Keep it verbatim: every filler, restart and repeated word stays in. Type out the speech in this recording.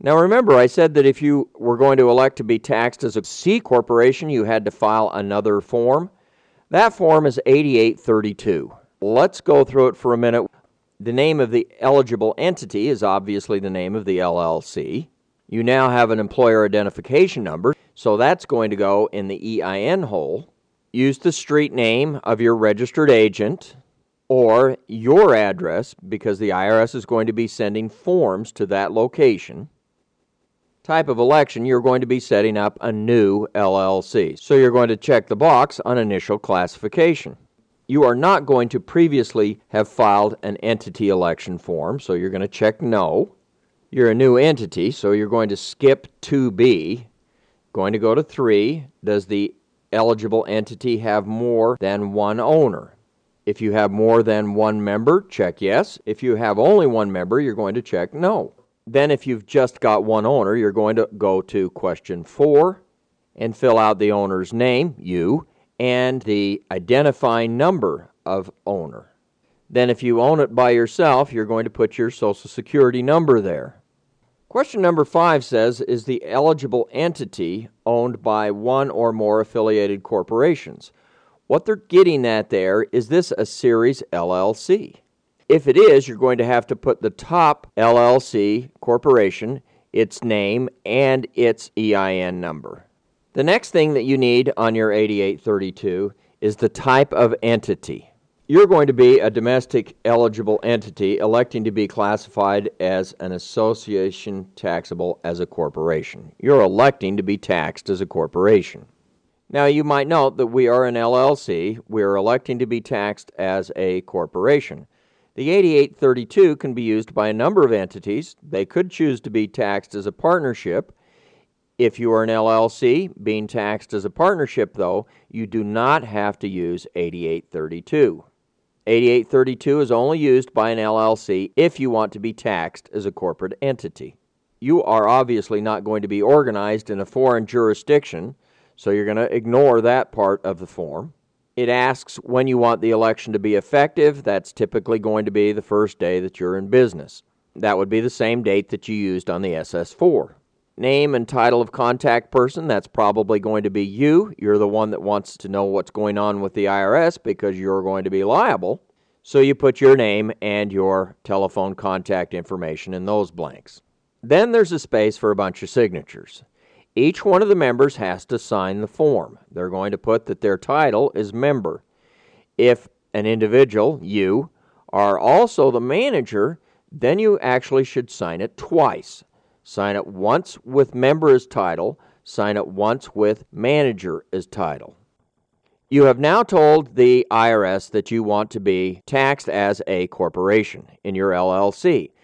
Now remember, I said that if you were going to elect to be taxed as a C corporation, you had to file another form. That form is eighty-eight thirty-two. Let's go through it for a minute. The name of the eligible entity is obviously the name of the L L C. You now have an employer identification number, so that's going to go in the E I N hole. Use the street name of your registered agent or your address, because the I R S is going to be sending forms to that location. Type of election, you're going to be setting up a new L L C. So you're going to check the box on initial classification. You are not going to previously have filed an entity election form, so you're going to check no. You're a new entity, so you're going to skip two B. Going to go to three. Does the eligible entity have more than one owner? If you have more than one member, check yes. If you have only one member, you're going to check no. Then if you've just got one owner, you're going to go to question four and fill out the owner's name, you, and the identifying number of owner. Then if you own it by yourself, you're going to put your Social Security number there. Question number five says, is the eligible entity owned by one or more affiliated corporations? What they're getting at there, is this a series L L C? If it is, you're going to have to put the top L L C corporation, its name, and its E I N number. The next thing that you need on your eighty-eight thirty-two is the type of entity. You're going to be a domestic eligible entity electing to be classified as an association taxable as a corporation. You're electing to be taxed as a corporation. Now, you might note that we are an L L C. We're electing to be taxed as a corporation. The eighty-eight thirty-two can be used by a number of entities. They could choose to be taxed as a partnership. If you are an L L C being taxed as a partnership, though, you do not have to use eighty-eight thirty-two. eighty-eight thirty-two is only used by an L L C if you want to be taxed as a corporate entity. You are obviously not going to be organized in a foreign jurisdiction, so you're going to ignore that part of the form. It asks when you want the election to be effective. That's typically going to be the first day that you're in business. That would be the same date that you used on the S S four. Name and title of contact person, that's probably going to be you. You're the one that wants to know what's going on with the I R S because you're going to be liable. So you put your name and your telephone contact information in those blanks. Then there's a space for a bunch of signatures. Each one of the members has to sign the form. They're going to put that their title is member. If an individual, you, are also the manager, then you actually should sign it twice. Sign it once with member as title, sign it once with manager as title. You have now told the I R S that you want to be taxed as a corporation in your L L C.